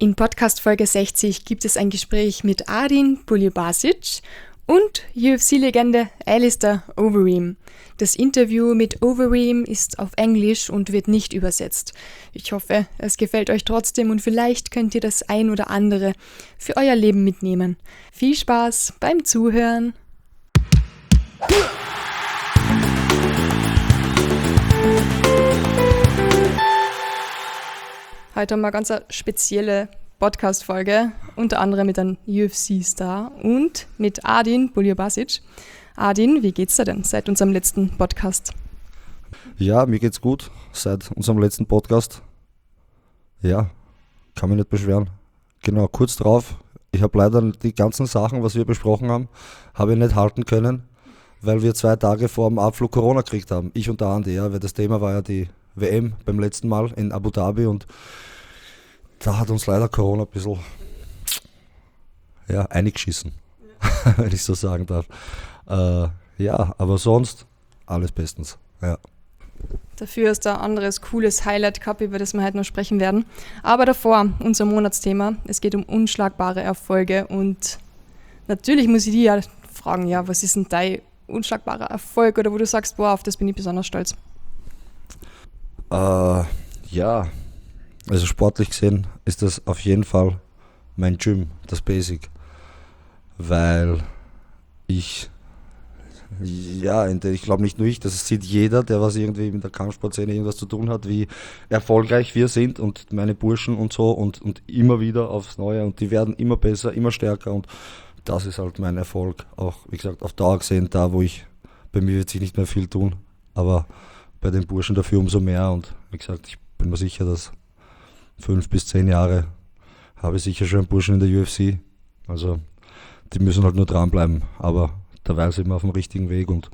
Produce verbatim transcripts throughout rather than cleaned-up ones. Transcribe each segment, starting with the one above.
In Podcast Folge sechzig gibt es ein Gespräch mit Ardin Buljubasic und U F C-Legende Alistair Overeem. Das Interview mit Overeem ist auf Englisch und wird nicht übersetzt. Ich hoffe, es gefällt euch trotzdem und vielleicht könnt ihr das ein oder andere für euer Leben mitnehmen. Viel Spaß beim Zuhören! Heute haben wir eine ganz spezielle Podcast-Folge, unter anderem mit einem U F C-Star und mit Ardin Buljubasic. Ardin, wie geht's dir denn seit unserem letzten Podcast? Ja, mir geht's gut seit unserem letzten Podcast. Ja, kann mich nicht beschweren. Genau, kurz drauf, ich habe leider die ganzen Sachen, was wir besprochen haben, habe ich nicht halten können, weil wir zwei Tage vor dem Abflug Corona gekriegt haben. Ich und der Andi, ja, weil das Thema war ja die W M beim letzten Mal in Abu Dhabi und da hat uns leider Corona ein bisschen ja, eingeschissen, ja. Wenn ich so sagen darf. Äh, ja, aber sonst alles bestens. Ja. Dafür ist da ein anderes cooles Highlight gehabt, über das wir heute noch sprechen werden. Aber davor, unser Monatsthema, es geht um unschlagbare Erfolge und natürlich muss ich dich ja fragen, ja, was ist denn dein unschlagbarer Erfolg oder wo du sagst, boah, auf das bin ich besonders stolz? Äh, ja, also sportlich gesehen ist das auf jeden Fall mein Gym, das Basic, weil ich, ja, ich glaube nicht nur ich, das sieht jeder, der was irgendwie mit der Kampfsportszene irgendwas zu tun hat, wie erfolgreich wir sind und meine Burschen und so und, und immer wieder aufs Neue und die werden immer besser, immer stärker und das ist halt mein Erfolg, auch wie gesagt auf Dauer gesehen, da wo ich, bei mir wird sich nicht mehr viel tun, aber bei den Burschen dafür umso mehr und wie gesagt, ich bin mir sicher, dass fünf bis zehn Jahre habe ich sicher schon einen Burschen in der U F C, also die müssen halt nur dranbleiben, aber dabei sind wir auf dem richtigen Weg und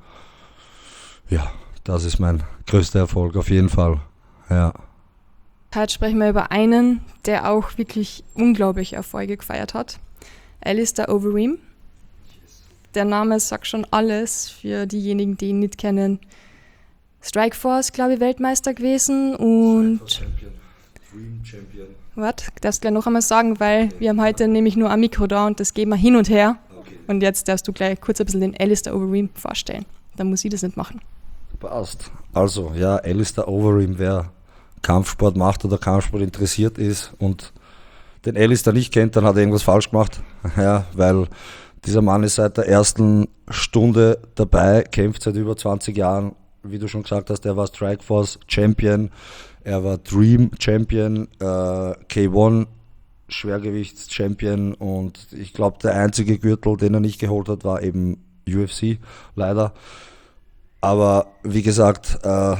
ja, das ist mein größter Erfolg auf jeden Fall, ja. Heute sprechen wir über einen, der auch wirklich unglaubliche Erfolge gefeiert hat, Alistair Overeem. Der Name sagt schon alles für diejenigen, die ihn nicht kennen. Strikeforce, glaube ich, Weltmeister gewesen und Champion. Dream Champion. Warte, darfst du gleich noch einmal sagen, weil okay. Wir haben heute nämlich nur ein Mikro da und das gehen wir hin und her. Okay. Und jetzt darfst du gleich kurz ein bisschen den Alistair Overeem vorstellen. Dann muss ich das nicht machen. Passt. Also, ja, Alistair Overeem, wer Kampfsport macht oder Kampfsport interessiert ist und den Alistair nicht kennt, dann hat er irgendwas falsch gemacht. Ja, weil dieser Mann ist seit der ersten Stunde dabei, kämpft seit über zwanzig Jahren. Wie du schon gesagt hast, er war Strikeforce Champion, er war Dream Champion, äh, K eins Schwergewichts Champion und ich glaube, der einzige Gürtel, den er nicht geholt hat, war eben U F C, leider. Aber wie gesagt, äh,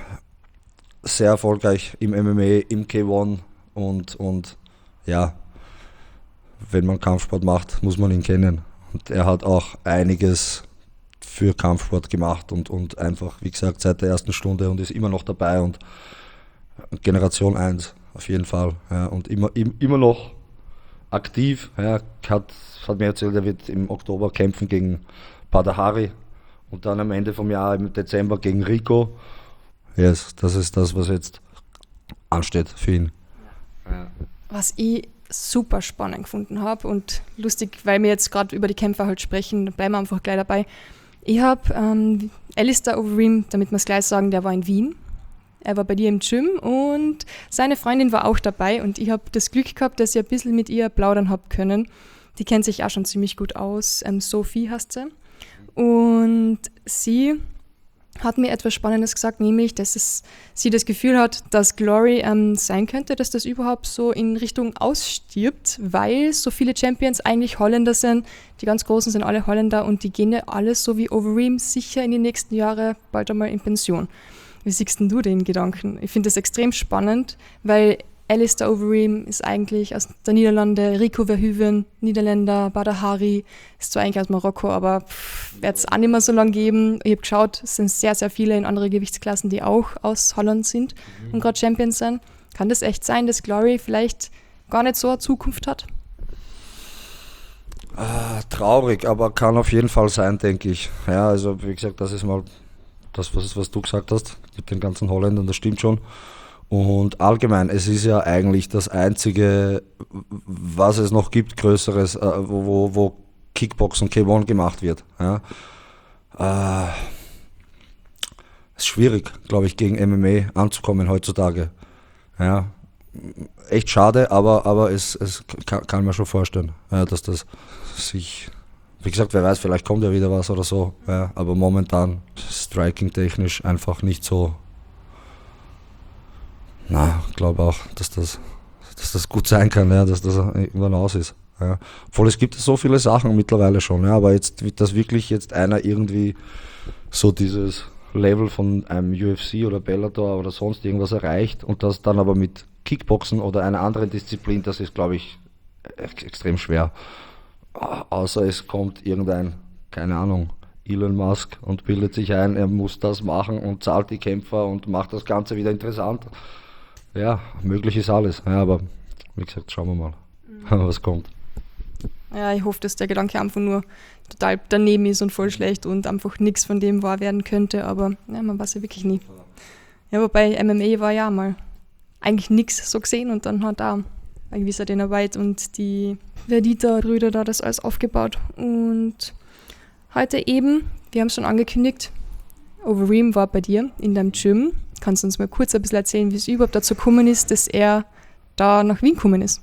sehr erfolgreich im M M A, im K eins und, und ja, wenn man Kampfsport macht, muss man ihn kennen. Und er hat auch einiges für Kampfsport gemacht und, und einfach, wie gesagt, seit der ersten Stunde und ist immer noch dabei und Generation eins auf jeden Fall. Ja, und immer, immer noch aktiv. Ja, hat, hat mir erzählt, er wird im Oktober kämpfen gegen Badr Hari und dann am Ende vom Jahr im Dezember gegen Rico. Yes, das ist das, was jetzt ansteht für ihn. Ja. Was ich super spannend gefunden habe und lustig, weil wir jetzt gerade über die Kämpfer halt sprechen, bleiben wir einfach gleich dabei. Ich habe ähm, Alistair Overeem, damit wir es gleich sagen, der war in Wien. Er war bei dir im Gym und seine Freundin war auch dabei und ich habe das Glück gehabt, dass ich ein bisschen mit ihr plaudern habe können. Die kennt sich auch schon ziemlich gut aus. Ähm, Sophie heißt sie. Und sie hat mir etwas Spannendes gesagt, nämlich, dass es, sie das Gefühl hat, dass Glory ähm, sein könnte, dass das überhaupt so in Richtung ausstirbt, weil so viele Champions eigentlich Holländer sind. Die ganz Großen sind alle Holländer und die gehen ja alles so wie Overeem sicher in die nächsten Jahre bald einmal in Pension. Wie siehst denn du den Gedanken? Ich finde das extrem spannend, weil Alistair Overeem ist eigentlich aus der Niederlande, Rico Verhoeven, Niederländer, Badr Hari, ist zwar eigentlich aus Marokko, aber wird es auch nicht mehr so lange geben. Ich habe geschaut, es sind sehr, sehr viele in andere Gewichtsklassen, die auch aus Holland sind mhm. und gerade Champions sind. Kann das echt sein, dass Glory vielleicht gar nicht so eine Zukunft hat? Ah, traurig, aber kann auf jeden Fall sein, denke ich. Ja, also wie gesagt, das ist mal das, was, was du gesagt hast, mit den ganzen Holländern, das stimmt schon. Und allgemein, es ist ja eigentlich das einzige, was es noch gibt, Größeres, äh, wo, wo, wo Kickboxen K eins gemacht wird. Ja. Äh, ist schwierig, glaube ich, gegen M M A anzukommen heutzutage. Ja. Echt schade, aber, aber es, es kann, kann man schon vorstellen, ja, dass das sich, wie gesagt, wer weiß, vielleicht kommt ja wieder was oder so, ja, aber momentan striking-technisch einfach nicht so. Na, ich glaube auch, dass das, dass das gut sein kann, ja, dass das irgendwann aus ist. Ja. Obwohl es gibt so viele Sachen mittlerweile schon, ja, aber jetzt, dass wirklich jetzt einer irgendwie so dieses Level von einem U F C oder Bellator oder sonst irgendwas erreicht und das dann aber mit Kickboxen oder einer anderen Disziplin, das ist, glaube ich, extrem schwer. Außer es kommt irgendein, keine Ahnung, Elon Musk und bildet sich ein, er muss das machen und zahlt die Kämpfer und macht das Ganze wieder interessant. Ja, möglich ist alles. Ja, aber wie gesagt, schauen wir mal, mhm. was kommt. Ja, ich hoffe, dass der Gedanke einfach nur total daneben ist und voll schlecht und einfach nichts von dem wahr werden könnte, aber ja, man weiß ja wirklich nie. Ja, wobei M M A war ja mal eigentlich nichts so gesehen und dann hat da irgendwie so Dana White und die Verdita-Brüder da das alles aufgebaut. Und heute eben, wir haben es schon angekündigt, Overeem war bei dir in deinem Gym. Kannst du uns mal kurz ein bisschen erzählen, wie es überhaupt dazu gekommen ist, dass er da nach Wien gekommen ist?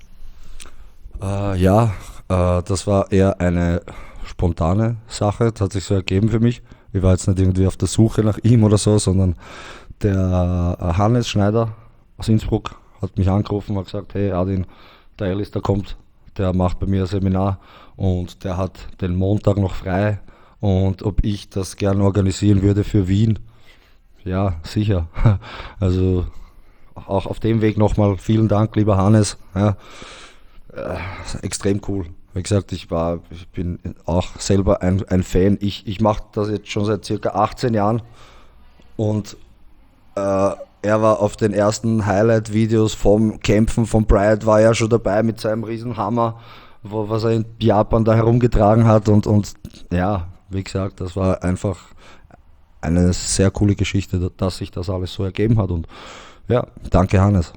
Äh, ja, äh, das war eher eine spontane Sache, das hat sich so ergeben für mich. Ich war jetzt nicht irgendwie auf der Suche nach ihm oder so, sondern der Hannes Schneider aus Innsbruck hat mich angerufen und hat gesagt, hey Adin, der Alistair kommt, der macht bei mir ein Seminar und der hat den Montag noch frei und ob ich das gerne organisieren würde für Wien. Ja, sicher. Also auch auf dem Weg nochmal vielen Dank, lieber Hannes. Ja, äh, extrem cool. Wie gesagt, ich war, ich bin auch selber ein, ein Fan. Ich, ich mache das jetzt schon seit circa achtzehn Jahren und äh, er war auf den ersten Highlight-Videos vom Kämpfen von Bryant, war ja schon dabei mit seinem Riesenhammer, wo, was er in Japan da herumgetragen hat und, und ja, wie gesagt, das war einfach eine sehr coole Geschichte, dass sich das alles so ergeben hat und ja, danke Hannes.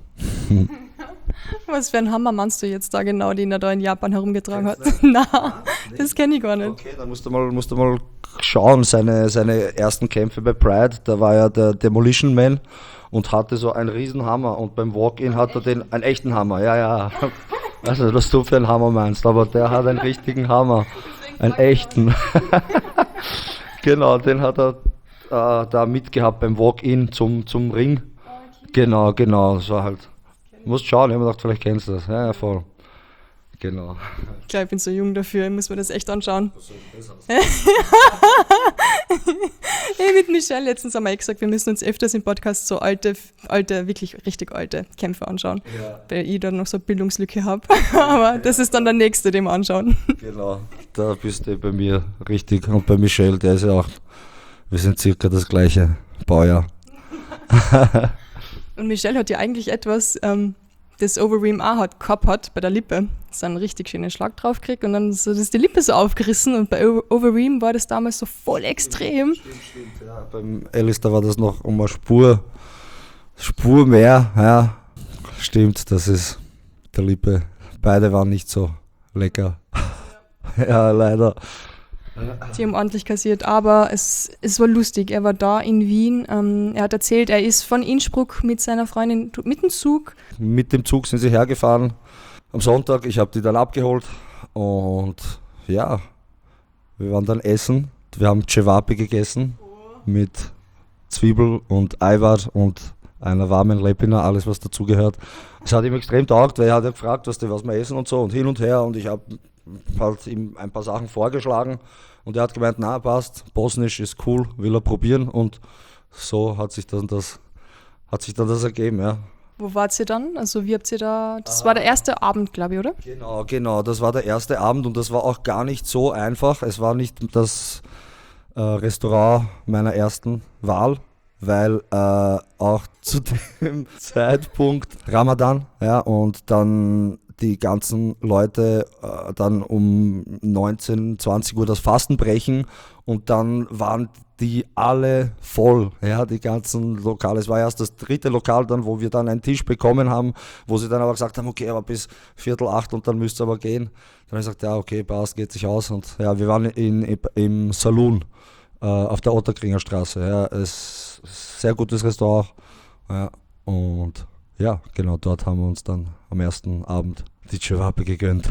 Was für ein Hammer meinst du jetzt da genau, den er da in Japan herumgetragen hat? Nein, das kenne ich gar nicht. Okay, dann musst du mal, musst du mal schauen, seine, seine ersten Kämpfe bei Pride, da war ja der Demolition Man und hatte so einen Riesenhammer und beim Walk-In hat er den, einen echten Hammer, ja, ja. Ich weiß nicht, was du für einen Hammer meinst, aber der hat einen richtigen Hammer, einen echten. Genau, den hat er äh, da mitgehabt beim Walk-In zum, zum Ring. Genau, genau, das war halt, du musst schauen, ich habe mir gedacht, vielleicht kennst du das, ja, ja, voll. Genau. Ich glaube, ich bin so jung dafür, ich muss mir das echt anschauen. Hey, mit Michelle letztens haben wir eh gesagt, wir müssen uns öfters im Podcast so alte, alte, wirklich richtig alte Kämpfe anschauen, ja. Weil ich da noch so eine Bildungslücke habe. Aber das ist dann der nächste, den wir anschauen. Genau, da bist du bei mir richtig. Und bei Michelle, der ist ja auch, wir sind circa das gleiche Baujahr. Und Michelle hat ja eigentlich etwas, ähm, das Overeem auch hat, gehabt hat bei der Lippe. So einen richtig schönen Schlag drauf gekriegt und dann so, ist die Lippe so aufgerissen und bei Overeem war das damals so voll extrem. Stimmt, stimmt, ja. Beim Alistair war das noch um eine Spur, Spur mehr, ja. Stimmt, das ist der Lippe. Beide waren nicht so lecker. Ja, ja leider. Die haben ordentlich kassiert, aber es, es war lustig. Er war da in Wien. Ähm, er hat erzählt, er ist von Innsbruck mit seiner Freundin mit dem Zug. Mit dem Zug sind sie hergefahren am Sonntag. Ich habe die dann abgeholt und ja, wir waren dann essen. Wir haben Cevapi gegessen mit Zwiebel und Eiweiß und einer warmen Lepina, alles was dazugehört. Es hat ihm extrem taugt, weil er hat ja gefragt, was, was wir essen und so und hin und her und ich habe halt ihm ein paar Sachen vorgeschlagen und er hat gemeint, na passt, Bosnisch ist cool, will er probieren und so hat sich dann das, hat sich dann das ergeben, ja. Wo wart ihr dann? Also wie habt ihr da, das ah, war der erste Abend, glaube ich, oder? Genau, genau, das war der erste Abend und das war auch gar nicht so einfach, es war nicht das äh, Restaurant meiner ersten Wahl, weil äh, auch zu dem Zeitpunkt Ramadan, ja, und dann die ganzen Leute äh, dann um neunzehn, zwanzig Uhr das Fasten brechen und dann waren die alle voll, ja, die ganzen Lokale. Es war erst das dritte Lokal dann, wo wir dann einen Tisch bekommen haben, wo sie dann aber gesagt haben, okay, aber bis Viertel acht und dann müsst ihr aber gehen. Dann habe ich gesagt, ja, okay, passt, geht sich aus. Und ja, wir waren in, im Saloon äh, auf der Otterkringer Straße. Ja, es ist ein sehr gutes Restaurant. Ja, und ja, genau, dort haben wir uns dann am ersten Abend die Cevape gegönnt.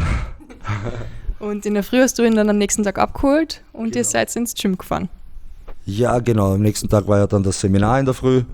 Und in der Früh hast du ihn dann am nächsten Tag abgeholt und Genau. ihr seid ins Gym gefahren. Ja, genau. Am nächsten Tag war ja dann das Seminar in der Früh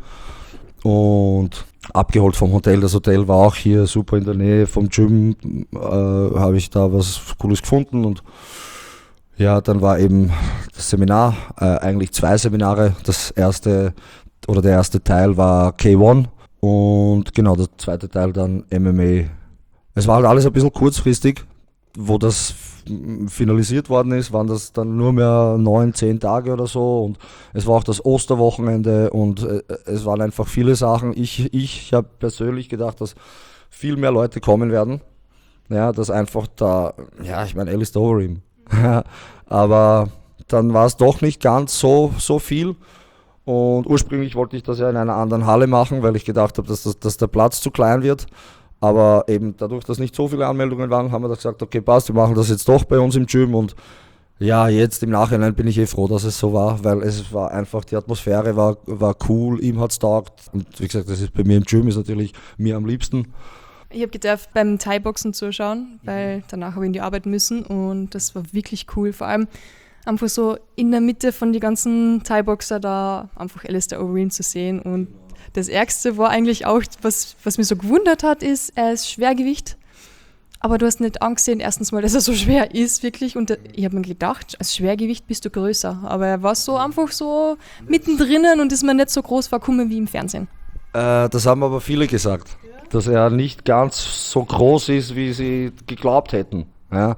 und abgeholt vom Hotel. Das Hotel war auch hier super in der Nähe vom Gym. Äh, habe ich da was Cooles gefunden und ja, dann war eben das Seminar, äh, eigentlich zwei Seminare. Das erste oder der erste Teil war K eins und genau, der zweite Teil dann M M A. Es war halt alles ein bisschen kurzfristig, wo das finalisiert worden ist, waren das dann nur mehr neun, zehn Tage oder so und es war auch das Osterwochenende und äh, es waren einfach viele Sachen. Ich, ich habe persönlich gedacht, dass viel mehr Leute kommen werden, ja, dass einfach da, ja, ich meine, Alistair Overeem, aber dann war es doch nicht ganz so, so viel und ursprünglich wollte ich das ja in einer anderen Halle machen, weil ich gedacht habe, dass, das, dass der Platz zu klein wird. Aber eben dadurch, dass nicht so viele Anmeldungen waren, haben wir gesagt, okay, passt, wir machen das jetzt doch bei uns im Gym und ja, jetzt im Nachhinein bin ich eh froh, dass es so war, weil es war einfach, die Atmosphäre war, war cool, ihm hat's taugt und wie gesagt, das ist bei mir im Gym, ist natürlich mir am liebsten. Ich habe gedacht, beim Thai-Boxen zuschauen, weil danach habe ich in die Arbeit müssen und das war wirklich cool, vor allem einfach so in der Mitte von den ganzen Thai-Boxer da einfach Alistair Overeem zu sehen und das Ärgste war eigentlich auch, was, was mich so gewundert hat, ist, er ist Schwergewicht, aber du hast nicht angesehen, erstens mal, dass er so schwer ist, wirklich, und ich habe mir gedacht, als Schwergewicht bist du größer, aber er war so einfach so mittendrin und ist mir nicht so groß vorgekommen wie im Fernsehen. Äh, das haben aber viele gesagt, ja? Dass er nicht ganz so groß ist, wie sie geglaubt hätten. Ja,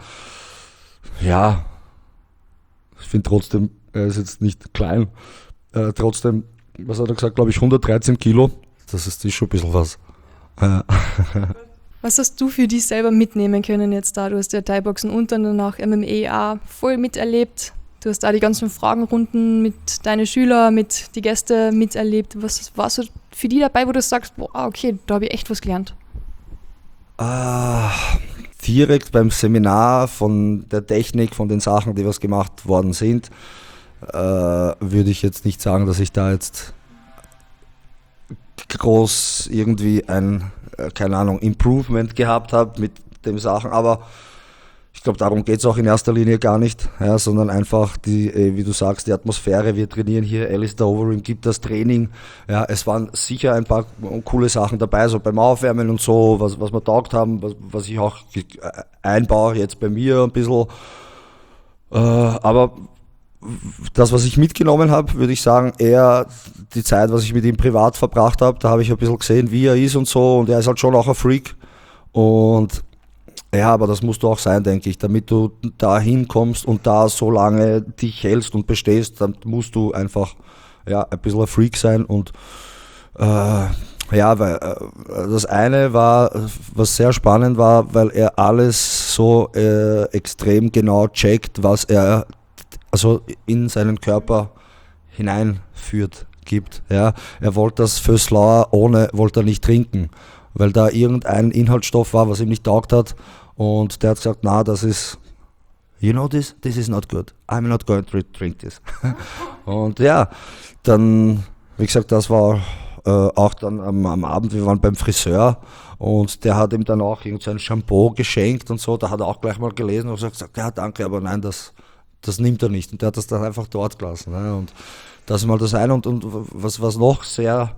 ja. Ich finde trotzdem, er ist jetzt nicht klein, äh, trotzdem, was hat er gesagt, glaube ich hundertdreizehn Kilo, das ist, ist schon ein bisschen was. Ja. Was hast du für dich selber mitnehmen können jetzt da? Du hast ja Thai-Boxen und dann danach M M A auch voll miterlebt. Du hast da die ganzen Fragenrunden mit deinen Schülern, mit den Gästen miterlebt. Was war so für dich dabei, wo du sagst, boah, okay, da habe ich echt was gelernt? Ah, direkt beim Seminar von der Technik, von den Sachen, die was gemacht worden sind, äh, würde ich jetzt nicht sagen, dass ich da jetzt groß irgendwie ein, äh, keine Ahnung, Improvement gehabt habe mit den Sachen, aber ich glaube, darum geht es auch in erster Linie gar nicht, ja, sondern einfach die, äh, wie du sagst, die Atmosphäre. Wir trainieren hier, Alistair Overeem gibt das Training. Ja, es waren sicher ein paar coole Sachen dabei, so beim Aufwärmen und so, was, was wir taugt haben, was, was ich auch einbaue jetzt bei mir ein bisschen. Äh, aber das, was ich mitgenommen habe, würde ich sagen, eher die Zeit, was ich mit ihm privat verbracht habe. Da habe ich ein bisschen gesehen, wie er ist und so. Und er ist halt schon auch ein Freak. Und ja, aber das musst du auch sein, denke ich. Damit du da hinkommst und da so lange dich hältst und bestehst, dann musst du einfach ja, ein bisschen ein Freak sein. Und äh, ja, weil äh, das eine war, was sehr spannend war, weil er alles so äh, extrem genau checkt, was er also in seinen Körper hineinführt, gibt. Ja. Er wollte das für Slower ohne, wollte er nicht trinken, weil da irgendein Inhaltsstoff war, was ihm nicht taugt hat. Und der hat gesagt, na, das ist, you know this, this is not good. I'm not going to drink this. Und ja, dann, wie gesagt, das war äh, auch dann am, am Abend, wir waren beim Friseur und der hat ihm dann auch irgendein Shampoo geschenkt und so. Da hat er auch gleich mal gelesen und gesagt, ja, danke, aber nein, das, das nimmt er nicht. Und der hat das dann einfach dort gelassen. Ne? Und das ist mal das eine. Und, und was, was noch sehr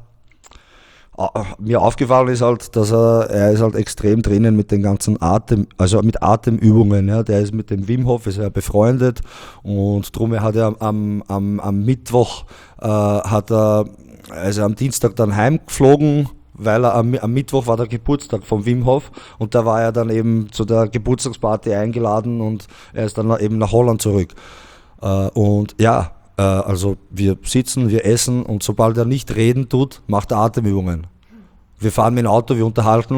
mir aufgefallen ist halt, dass er, er ist halt extrem drinnen mit den ganzen Atem, also mit Atemübungen, ja, der ist mit dem Wim Hof, ist er befreundet und drum hat er am, am, am Mittwoch, äh, hat er, also am Dienstag dann heimgeflogen, weil er am, am Mittwoch war der Geburtstag von Wim Hof und da war er dann eben zu der Geburtstagsparty eingeladen und er ist dann eben nach Holland zurück. Äh, und ja, also wir sitzen, wir essen und sobald er nicht reden tut, macht er Atemübungen. Wir fahren mit dem Auto, wir unterhalten uns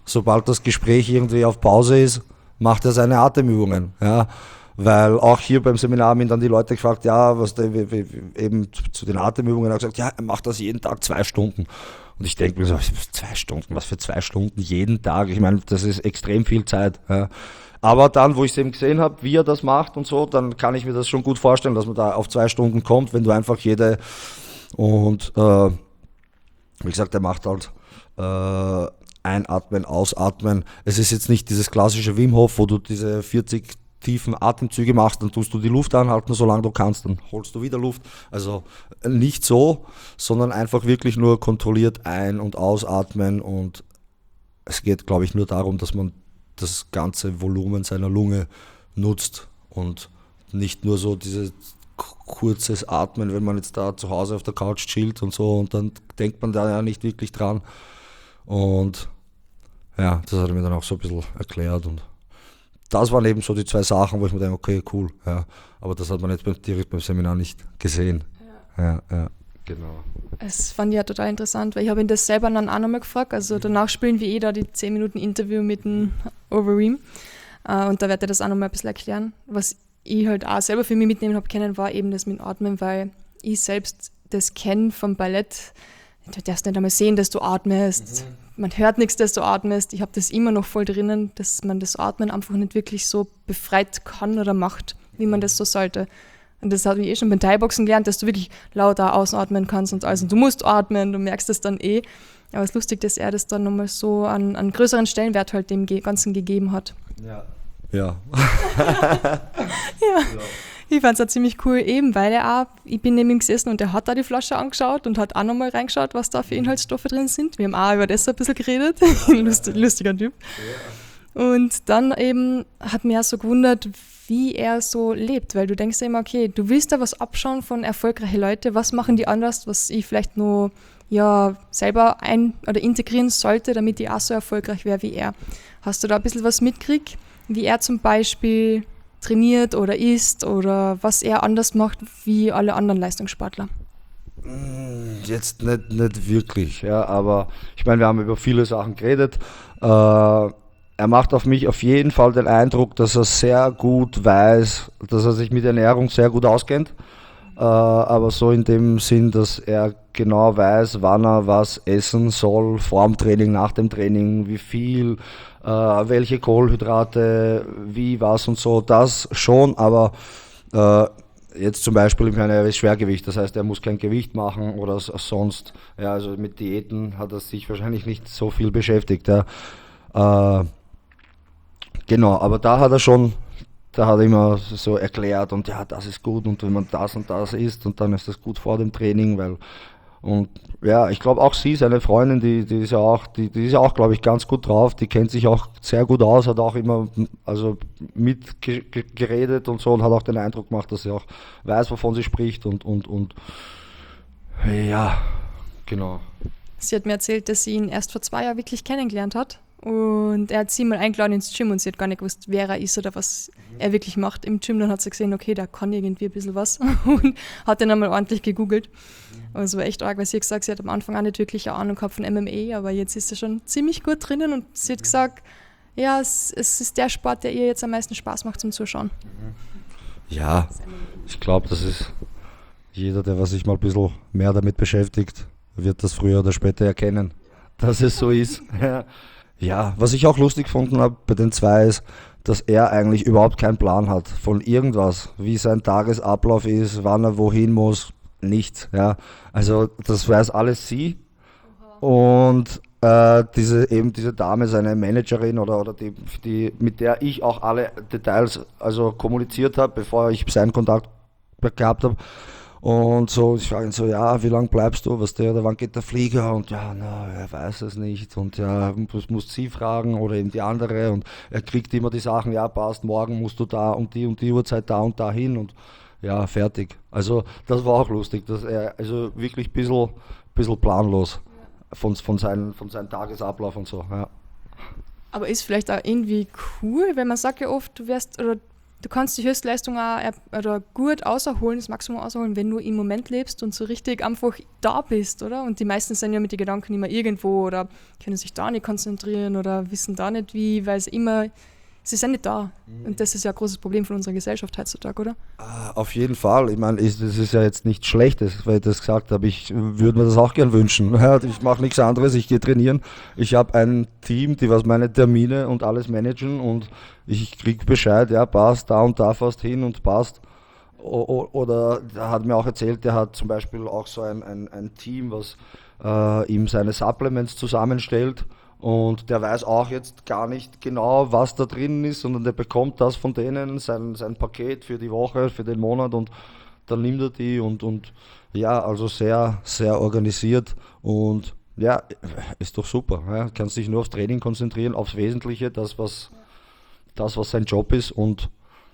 sobald das Gespräch irgendwie auf Pause ist, macht er seine Atemübungen. Ja. Weil auch hier beim Seminar haben ihn dann die Leute gefragt, ja, was der, wie, wie, eben zu den Atemübungen, er hat gesagt, ja, er macht das jeden Tag zwei Stunden. Und ich denke mir so, zwei Stunden, was für zwei Stunden jeden Tag? Ich meine, das ist extrem viel Zeit. Ja. Aber dann, wo ich es eben gesehen habe, wie er das macht und so, dann kann ich mir das schon gut vorstellen, dass man da auf zwei Stunden kommt, wenn du einfach jede und äh, wie gesagt, er macht halt äh, einatmen, ausatmen. Es ist jetzt nicht dieses klassische Wim Hof, wo du diese vierzig tiefen Atemzüge machst, dann tust du die Luft anhalten, solange du kannst, dann holst du wieder Luft. Also nicht so, sondern einfach wirklich nur kontrolliert ein- und ausatmen und es geht, glaube ich, nur darum, dass man das ganze Volumen seiner Lunge nutzt und nicht nur so dieses kurzes Atmen, wenn man jetzt da zu Hause auf der Couch chillt und so und dann denkt man da ja nicht wirklich dran und ja, das hat er mir dann auch so ein bisschen erklärt und das waren eben so die zwei Sachen, wo ich mir denke, okay, cool, ja, aber das hat man jetzt beim, direkt beim Seminar nicht gesehen. Ja, ja, ja, genau. Es fand ich ja total interessant, weil ich habe ihn das selber dann auch nochmal gefragt, also danach spielen wir eh da die zehn Minuten Interview mit dem Overeem äh, und da wird er das auch nochmal ein bisschen erklären. Was ich halt auch selber für mich mitnehmen habe können, war eben das mit dem Atmen, weil ich selbst das kenne vom Ballett. Du darfst nicht einmal sehen, dass du atmest. Mhm. Man hört nichts, dass du atmest. Ich habe das immer noch voll drinnen, dass man das Atmen einfach nicht wirklich so befreit kann oder macht, wie man das so sollte. Und das habe ich eh schon beim Thai-Boxen gelernt, dass du wirklich lauter ausatmen kannst und alles. Und du musst atmen, du merkst das dann eh. Aber es ist lustig, dass er das dann nochmal so an, an größeren Stellenwert halt dem Ganzen gegeben hat. Ja. Ja. ja. Ich fand es auch ziemlich cool, eben weil er auch, ich bin neben ihm gesessen und er hat da die Flasche angeschaut und hat auch nochmal reingeschaut, was da für Inhaltsstoffe drin sind. Wir haben auch über das ein bisschen geredet. Lustig, lustiger Typ. Ja. Und dann eben hat mich auch so gewundert, wie er so lebt, weil du denkst ja immer, okay, du willst da was abschauen von erfolgreichen Leuten, was machen die anders, was ich vielleicht nur ja, selber ein- oder integrieren sollte, damit ich auch so erfolgreich wäre wie er. Hast du da ein bisschen was mitgekriegt, wie er zum Beispiel trainiert oder isst oder was er anders macht wie alle anderen Leistungssportler? Jetzt nicht, nicht wirklich, ja, aber ich meine, wir haben über viele Sachen geredet. Äh, er macht auf mich auf jeden Fall den Eindruck, dass er sehr gut weiß, dass er sich mit Ernährung sehr gut auskennt, äh, aber so in dem Sinn, dass er genau weiß, wann er was essen soll, vor dem Training, nach dem Training, wie viel, äh, welche Kohlenhydrate, wie, was und so, das schon, aber äh, jetzt zum Beispiel, ich meine, er ist Schwergewicht, das heißt, er muss kein Gewicht machen oder sonst, ja, also mit Diäten hat er sich wahrscheinlich nicht so viel beschäftigt, ja. Äh, genau, aber da hat er schon, da hat er immer so erklärt und ja, das ist gut und wenn man das und das isst und dann ist das gut vor dem Training, weil und ja, ich glaube auch sie, seine Freundin, die, die ist ja auch, die, die ist ja auch, glaube ich, ganz gut drauf, die kennt sich auch sehr gut aus, hat auch immer also mitgeredet und so und hat auch den Eindruck gemacht, dass sie auch weiß, wovon sie spricht und, und, und ja, genau. Sie hat mir erzählt, dass sie ihn erst vor zwei Jahren wirklich kennengelernt hat und er hat sie mal eingeladen ins Gym und sie hat gar nicht gewusst, wer er ist oder was mhm. er wirklich macht im Gym. Dann hat sie gesehen, okay, da kann irgendwie ein bisschen was und hat dann einmal ordentlich gegoogelt. Aber es war echt arg, weil sie hat gesagt, sie hat am Anfang auch nicht wirklich eine Ahnung gehabt von M M A, aber jetzt ist sie schon ziemlich gut drinnen und sie hat gesagt, ja, es, es ist der Sport, der ihr jetzt am meisten Spaß macht zum Zuschauen. Ja, ich glaube, das ist jeder, der was sich mal ein bisschen mehr damit beschäftigt, wird das früher oder später erkennen, dass es so ist. Ja, was ich auch lustig gefunden habe bei den zwei ist, dass er eigentlich überhaupt keinen Plan hat von irgendwas, wie sein Tagesablauf ist, wann er wohin muss. Nichts, ja. Also das weiß alles sie. Und äh, diese eben diese Dame, seine Managerin oder, oder die, die, mit der ich auch alle Details also kommuniziert habe, bevor ich seinen Kontakt gehabt habe. Und so, ich frage ihn so, ja, wie lange bleibst du, was der, oder wann geht der Flieger? Und ja, na, er weiß es nicht. Und ja, das muss sie fragen oder eben die andere. Und er kriegt immer die Sachen, ja, passt, morgen musst du da um die und die Uhrzeit da und da hin. Und ja, fertig. Also das war auch lustig, dass er also wirklich ein bisschen, bisschen planlos von, von, seinen, von seinem Tagesablauf und so. Ja. Aber ist vielleicht auch irgendwie cool, weil man sagt ja oft, du wärst oder du kannst die Höchstleistung auch er- oder gut außerholen, das Maximum außerholen, wenn du im Moment lebst und so richtig einfach da bist, oder? Und die meisten sind ja mit den Gedanken immer irgendwo oder können sich da nicht konzentrieren oder wissen da nicht wie, weil es immer, sie sind nicht da. Und das ist ja ein großes Problem von unserer Gesellschaft heutzutage, oder? Ah, auf jeden Fall. Ich meine, das ist ja jetzt nichts Schlechtes, weil ich das gesagt habe. Ich würde mir das auch gern wünschen. Ja, ich mache nichts anderes, ich gehe trainieren. Ich habe ein Team, die was meine Termine und alles managen und ich kriege Bescheid, ja, passt, da und da fast hin und passt. O- o- Oder er hat mir auch erzählt, der hat zum Beispiel auch so ein, ein, ein Team, was äh, ihm seine Supplements zusammenstellt. Und der weiß auch jetzt gar nicht genau, was da drin ist, sondern der bekommt das von denen, sein, sein Paket für die Woche, für den Monat und dann nimmt er die und, und ja, also sehr, sehr organisiert und ja, ist doch super. Ja. Kannst dich nur aufs Training konzentrieren, aufs Wesentliche, das was, das, was sein Job ist und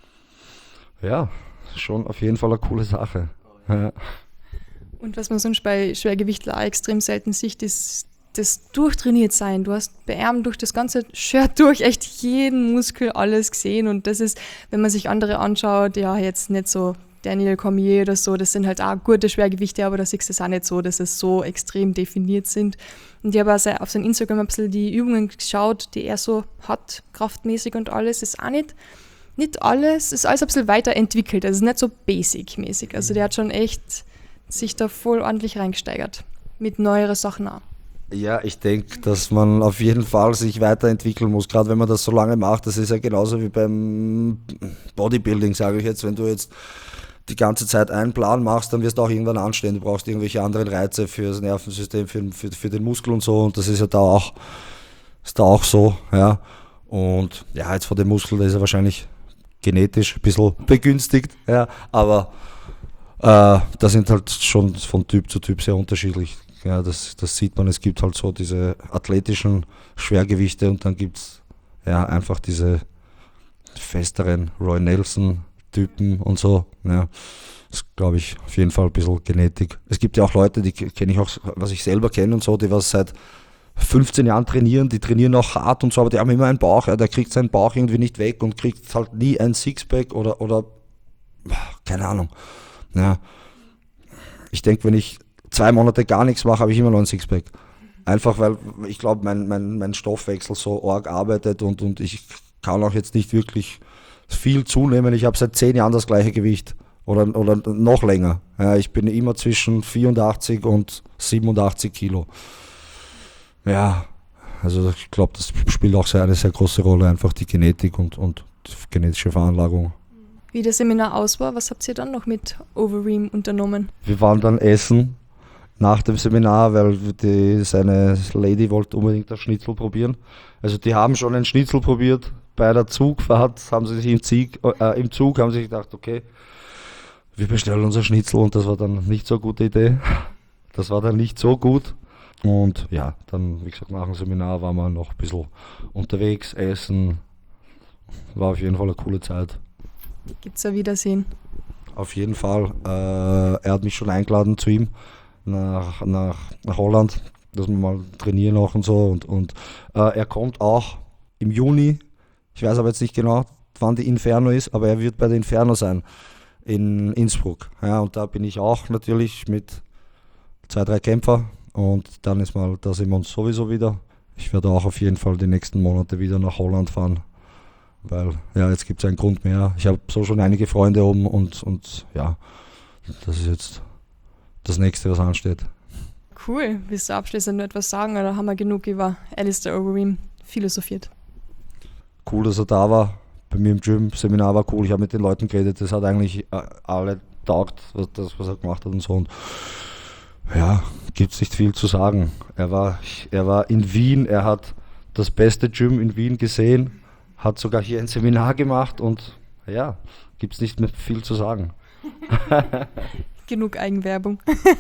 ja, schon auf jeden Fall eine coole Sache. Ja. Und was man sonst bei Schwergewichtler auch extrem selten sieht, ist das durchtrainiert sein. Du hast bei ihm durch das ganze Shirt durch echt jeden Muskel alles gesehen und das ist, wenn man sich andere anschaut, ja jetzt nicht so Daniel Cormier oder so, das sind halt auch gute Schwergewichte, aber da siehst du es auch nicht so, dass es so extrem definiert sind. Und ich habe auch auf seinem Instagram ein bisschen die Übungen geschaut, die er so hat, kraftmäßig und alles, ist auch nicht, nicht alles, ist alles ein bisschen weiterentwickelt, also nicht so basic-mäßig. Also der hat schon echt sich da voll ordentlich reingesteigert, mit neueren Sachen auch. Ja, ich denke, dass man auf jeden Fall sich weiterentwickeln muss, gerade wenn man das so lange macht. Das ist ja genauso wie beim Bodybuilding, sage ich jetzt. Wenn du jetzt die ganze Zeit einen Plan machst, dann wirst du auch irgendwann anstehen. Du brauchst irgendwelche anderen Reize für das Nervensystem, für, für, für den Muskel und so. Und das ist ja da auch, ist da auch so. Ja. Und ja, jetzt von dem Muskel, da ist er wahrscheinlich genetisch ein bisschen begünstigt. Ja. Aber äh, da sind halt schon von Typ zu Typ sehr unterschiedlich. Ja, das, das sieht man, es gibt halt so diese athletischen Schwergewichte und dann gibt es ja einfach diese festeren Roy Nelson-Typen und so. Ja, das ist, glaube ich, auf jeden Fall ein bisschen Genetik. Es gibt ja auch Leute, die kenne ich auch, was ich selber kenne und so, die was seit fünfzehn Jahren trainieren, die trainieren auch hart und so, aber die haben immer einen Bauch, ja, der kriegt seinen Bauch irgendwie nicht weg und kriegt halt nie ein Sixpack oder, oder keine Ahnung. Ja. Ich denke, wenn ich zwei Monate gar nichts mache, habe ich immer noch ein Sixpack. Einfach weil ich glaube, mein, mein, mein Stoffwechsel so arg arbeitet und, und ich kann auch jetzt nicht wirklich viel zunehmen. Ich habe seit zehn Jahren das gleiche Gewicht oder, oder noch länger. Ja, ich bin immer zwischen vierundachtzig und siebenundachtzig Kilo. Ja, also ich glaube, das spielt auch sehr, eine sehr große Rolle, einfach die Genetik und, und die genetische Veranlagung. Wie das Seminar aus war, was habt ihr dann noch mit Overeem unternommen? Wir waren dann essen nach dem Seminar, weil die, seine Lady wollte unbedingt das Schnitzel probieren. Also die haben schon ein Schnitzel probiert. Bei der Zugfahrt haben sie sich im, Zieg, äh, im Zug haben sie sich gedacht, okay, wir bestellen unser Schnitzel und das war dann nicht so eine gute Idee. Das war dann nicht so gut. Und ja, dann, wie gesagt, nach dem Seminar waren wir noch ein bisschen unterwegs, essen. War auf jeden Fall eine coole Zeit. Gibt es ein Wiedersehen? Auf jeden Fall. Äh, er hat mich schon eingeladen zu ihm nach, nach, nach Holland, dass wir mal trainieren auch und so. Und, und äh, er kommt auch im Juni, ich weiß aber jetzt nicht genau, wann die Inferno ist, aber er wird bei der Inferno sein in Innsbruck. Ja, und da bin ich auch natürlich mit zwei, drei Kämpfer und dann ist mal, da sehen wir uns sowieso wieder. Ich werde auch auf jeden Fall die nächsten Monate wieder nach Holland fahren, weil ja, jetzt gibt es einen Grund mehr. Ich habe so schon einige Freunde oben und, und ja, das ist jetzt das nächste, was ansteht. Cool. Willst du abschließend nur etwas sagen oder haben wir genug über Alistair Overeem philosophiert? Cool, dass er da war. Bei mir im Gym, Seminar war cool. Ich habe mit den Leuten geredet. Das hat eigentlich äh, alle taugt, was, das, was er gemacht hat und so. Und ja, gibt es nicht viel zu sagen. Er war, er war in Wien, er hat das beste Gym in Wien gesehen, hat sogar hier ein Seminar gemacht und ja, gibt es nicht mehr viel zu sagen. Genug Eigenwerbung.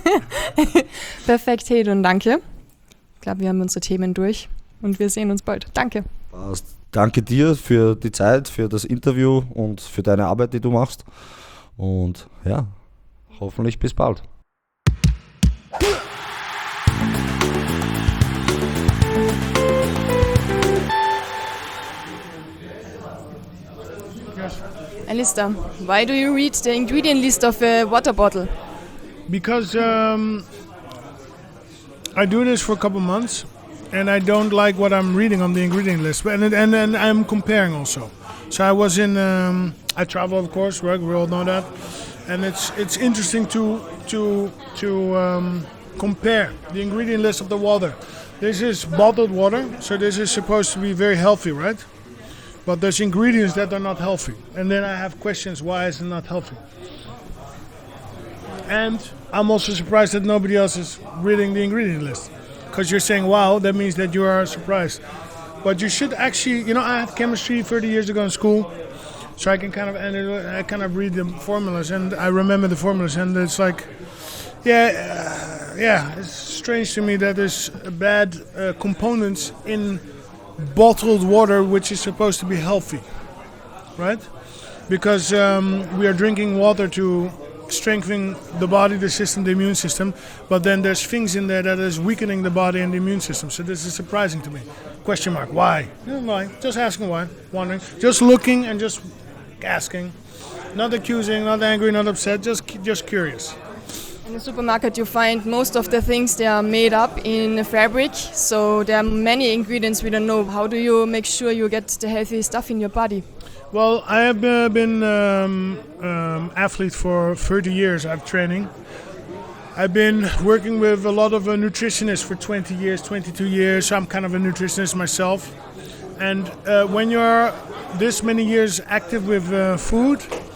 Perfekt, hey, und danke. Ich glaube, wir haben unsere Themen durch und wir sehen uns bald. Danke. Passt. Danke dir für die Zeit, für das Interview und für deine Arbeit, die du machst. Und ja, hoffentlich bis bald. Yes. Alistair, why do you read the ingredient list of a water bottle? Because um, I do this for a couple months, and I don't like what I'm reading on the ingredient list. But and and, and I'm comparing also. So I was in. Um, I travel, of course, right? We all know that, and it's it's interesting to to to um, compare the ingredient list of the water. This is bottled water, so this is supposed to be very healthy, right? But there's ingredients that are not healthy, and then I have questions: why is it not healthy? And I'm also surprised that nobody else is reading the ingredient list, because you're saying, "Wow," that means that you are surprised. But you should actually, you know, I had chemistry thirty years ago in school, so I can kind of and I kind of read the formulas, and I remember the formulas, and it's like, yeah, uh, yeah, it's strange to me that there's bad uh, components in bottled water, which is supposed to be healthy, right? Because um, we are drinking water to strengthen the body, the system, the immune system, but then there's things in there that is weakening the body and the immune system. So this is surprising to me. Question mark, why? Yeah, why? Just asking why, wondering, just looking and just asking, not accusing, not angry, not upset, just just curious. In the supermarket you find most of the things they are made up in fabric, so there are many ingredients we don't know. How do you make sure you get the healthy stuff in your body? Well, I have uh, been um, um, athlete for thirty years. I've training. I've been working with a lot of uh, nutritionists for twenty years, twenty-two years. So I'm kind of a nutritionist myself. And uh, when you're this many years active with uh, food,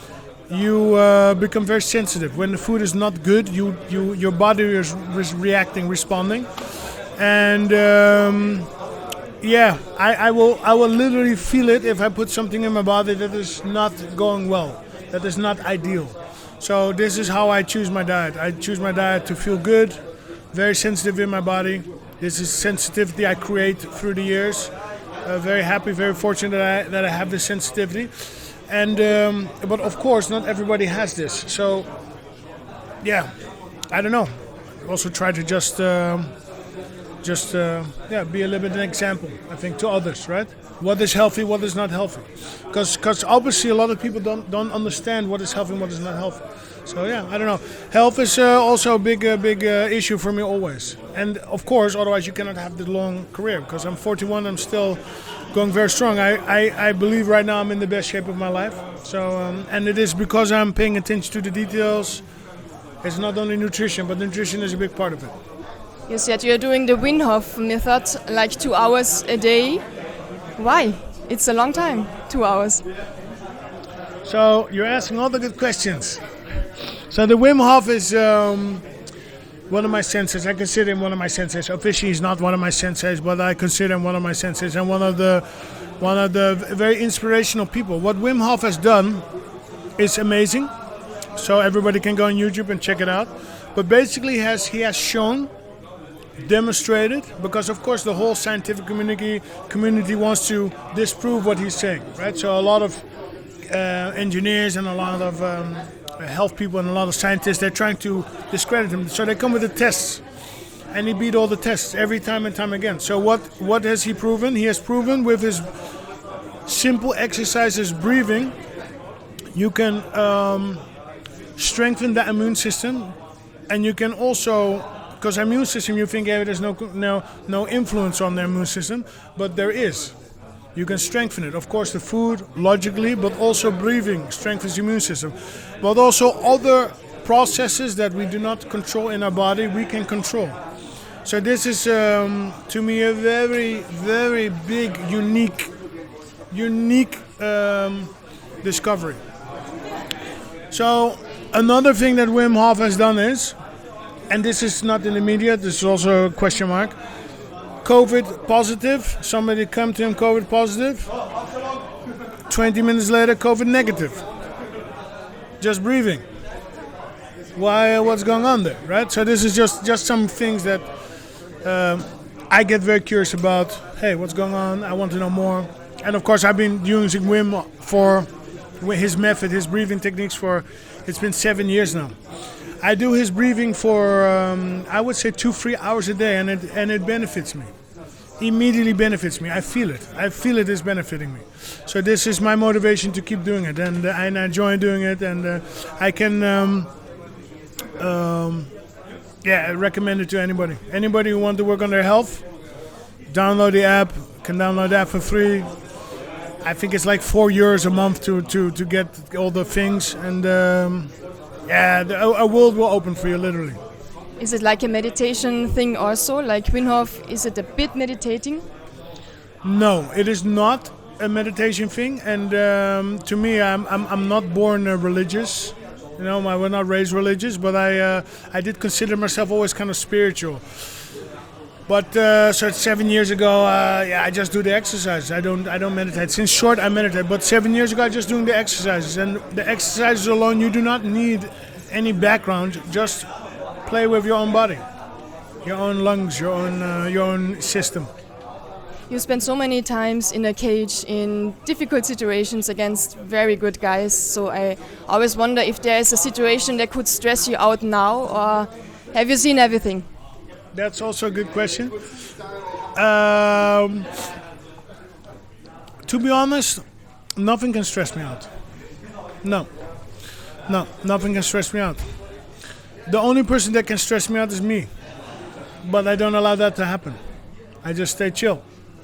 you uh, become very sensitive. When the food is not good, you, you your body is, is reacting, responding, and. Um, Yeah, I, I will I will literally feel it if I put something in my body that is not going well, that is not ideal. So this is how I choose my diet. I choose my diet to feel good, very sensitive in my body. This is sensitivity I create through the years. Uh, very happy, very fortunate that I, that I have this sensitivity. And um, but of course, not everybody has this. So yeah, I don't know. Also try to just. Um, Just uh, yeah, be a little bit an example, I think, to others, right? What is healthy, what is not healthy? Because because obviously a lot of people don't don't understand what is healthy and what is not healthy. So yeah, I don't know. Health is uh, also a big uh, big uh, issue for me always. And of course, otherwise you cannot have the long career. Because I'm forty-one, I'm still going very strong. I, I, I believe right now I'm in the best shape of my life. So um, and it is because I'm paying attention to the details. It's not only nutrition, but nutrition is a big part of it. You said you're doing the Wim Hof method, like two hours a day. Why? It's a long time, two hours. So you're asking all the good questions. So the Wim Hof is um, one of my senses. I consider him one of my senses. Officially, he's not one of my senses, but I consider him one of my senses and one of the one of the very inspirational people. What Wim Hof has done is amazing. So everybody can go on YouTube and check it out. But basically, he has he has shown. Demonstrated, because of course the whole scientific community community wants to disprove what he's saying, right? So a lot of uh, engineers and a lot of um, health people and a lot of scientists, they're trying to discredit him. So they come with the tests, and he beat all the tests every time and time again. So what what has he proven? He has proven with his simple exercises, breathing, you can um, strengthen the immune system, and you can also. Because our immune system, you think, yeah, there's no, no no influence on the immune system, but there is. You can strengthen it. Of course, the food, logically, but also breathing strengthens the immune system. But also other processes that we do not control in our body, we can control. So this is, um, to me, a very, very big, unique, unique um, discovery. So another thing that Wim Hof has done is, and this is not in the media, this is also a question mark. COVID positive, somebody come to him COVID positive. twenty minutes later, COVID negative. Just breathing. Why, what's going on there, right? So this is just, just some things that um, I get very curious about. Hey, what's going on? I want to know more. And of course, I've been using Wim for his method, his breathing techniques for, it's been seven years now. I do his breathing for, um, I would say, two, three hours a day, and it and it benefits me. immediately benefits me. I feel it. I feel it is benefiting me. So this is my motivation to keep doing it, and uh, I enjoy doing it, and uh, I can, um, um, yeah, recommend it to anybody. Anybody who wants to work on their health, download the app. Can download the app for free. I think it's like four euros a month to to to get all the things, and um, yeah, the, a, a world will open for you, literally. Is it like a meditation thing also? Like Wim Hof, is it a bit meditating? No, it is not a meditation thing, and um, to me, I'm, I'm I'm not born uh, religious. You know, I was not raised religious, but I uh, I did consider myself always kind of spiritual. But uh, so seven years ago, uh, yeah, I just do the exercises. I don't I don't meditate. Since short, I meditate. But seven years ago, I just doing the exercises, and the exercises alone, you do not need any background. Just play with your own body, your own lungs, your own uh, your own system. You spend so many times in a cage in difficult situations against very good guys, so I always wonder if there is a situation that could stress you out now, or have you seen everything? That's also a good question. Um, to be honest, nothing can stress me out. No, no, nothing can stress me out. The only person that can stress me out is me, but I don't allow that to happen. I just stay chill.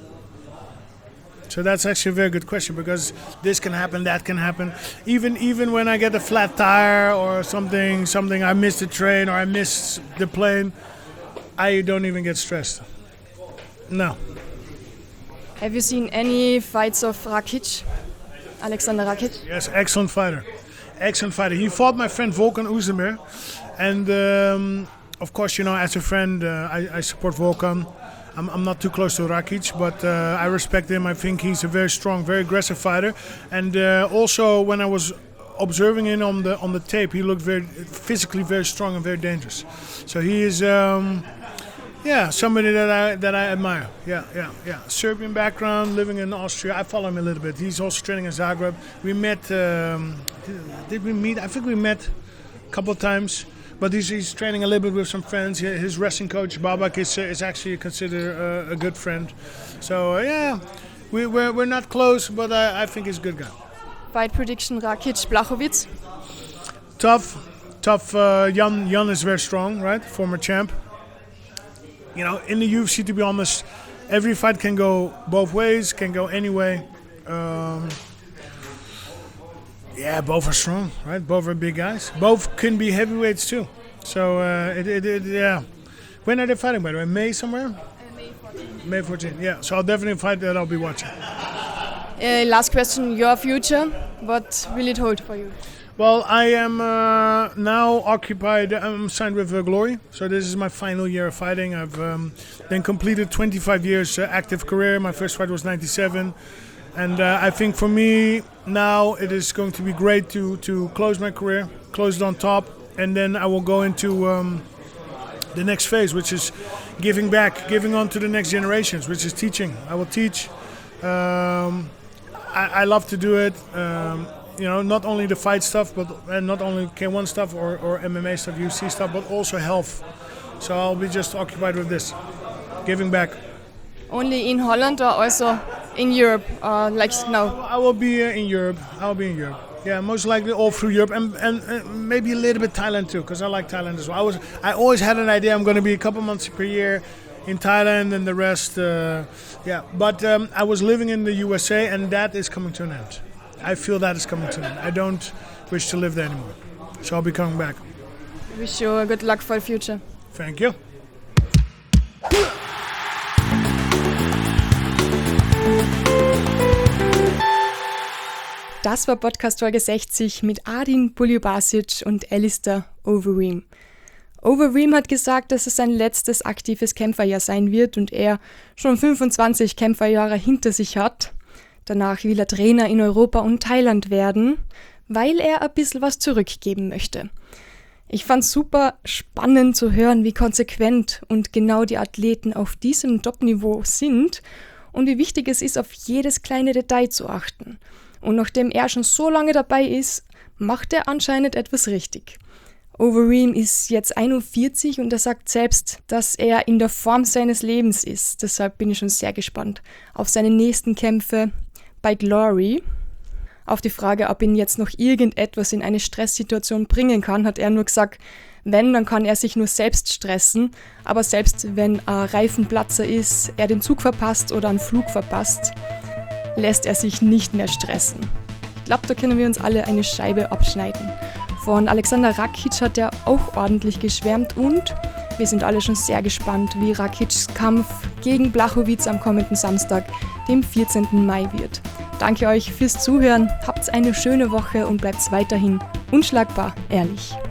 So that's actually a very good question, because this can happen, that can happen. Even even when I get a flat tire or something, something I miss the train or I miss the plane, I don't even get stressed. No. Have you seen any fights of Rakic, Alexander Rakic? Yes, excellent fighter. Excellent fighter. He fought my friend Volkan Oezdemir. And um, of course, you know, as a friend, uh, I, I support Volkan. I'm, I'm not too close to Rakic, but uh, I respect him. I think he's a very strong, very aggressive fighter. And uh, also, when I was observing him on the on the tape, he looked very physically very strong and very dangerous. So he is, um, yeah, somebody that I that I admire. Yeah, yeah, yeah. Serbian background, living in Austria. I follow him a little bit. He's also training in Zagreb. We met. Um, did we meet? I think we met a couple of times. But he's, he's training a little bit with some friends. His wrestling coach, Babak, is, uh, is actually considered uh, a good friend. So, uh, yeah, we, we're, we're not close, but I, I think he's a good guy. Fight prediction, Rakic, Blachowicz? Tough, tough. Uh, Jan, Jan is very strong, right? Former champ. You know, in the U F C, to be honest, every fight can go both ways, can go any way. Um, Yeah, both are strong, right? Both are big guys. Both can be heavyweights too. So, uh, it, it, it, yeah. When are they fighting, by the way? May somewhere? Uh, May fourteenth. May fourteenth, yeah. So I'll definitely fight that I'll be watching. Uh, last question, your future, what will it hold for you? Well, I am uh, now occupied, I'm signed with uh, Glory. So this is my final year of fighting. I've um, then completed twenty-five years uh, active career. My first fight was ninety-seven. And uh, I think for me now it is going to be great to, to close my career, close it on top, and then I will go into um, the next phase, which is giving back, giving on to the next generations, which is teaching. I will teach. Um, I, I love to do it. Um, you know, not only the fight stuff, but and not only K one stuff or, or M M A stuff, U F C stuff, but also health. So I'll be just occupied with this, giving back. Only in Holland or also in Europe, uh, like now? I will be uh, in Europe. I'll be in Europe. Yeah, most likely all through Europe, and, and uh, maybe a little bit Thailand too, because I like Thailand as well. I was, I always had an idea I'm going to be a couple months per year in Thailand, and the rest, uh, yeah. But um, I was living in the U S A, and that is coming to an end. I feel that is coming to an end. I don't wish to live there anymore, so I'll be coming back. Wish you good luck for the future. Thank you. Das war Podcast Folge sechzig mit Ardin Buljubasic und Alistair Overeem. Overeem hat gesagt, dass es sein letztes aktives Kämpferjahr sein wird und er schon fünfundzwanzig Kämpferjahre hinter sich hat. Danach will er Trainer in Europa und Thailand werden, weil er ein bisschen was zurückgeben möchte. Ich fand es super spannend zu hören, wie konsequent und genau die Athleten auf diesem Top-Niveau sind und wie wichtig es ist, auf jedes kleine Detail zu achten. Und nachdem er schon so lange dabei ist, macht er anscheinend etwas richtig. Overeem ist jetzt einundvierzig und er sagt selbst, dass er in der Form seines Lebens ist. Deshalb bin ich schon sehr gespannt auf seine nächsten Kämpfe bei Glory. Auf die Frage, ob ihn jetzt noch irgendetwas in eine Stresssituation bringen kann, hat er nur gesagt, wenn, dann kann er sich nur selbst stressen. Aber selbst wenn ein Reifenplatzer ist, er den Zug verpasst oder einen Flug verpasst, lässt er sich nicht mehr stressen. Ich glaube, da können wir uns alle eine Scheibe abschneiden. Von Alexander Rakic hat er auch ordentlich geschwärmt und wir sind alle schon sehr gespannt, wie Rakics Kampf gegen Blachowicz am kommenden Samstag, dem vierzehnten Mai wird. Danke euch fürs Zuhören, habt eine schöne Woche und bleibt weiterhin unschlagbar ehrlich.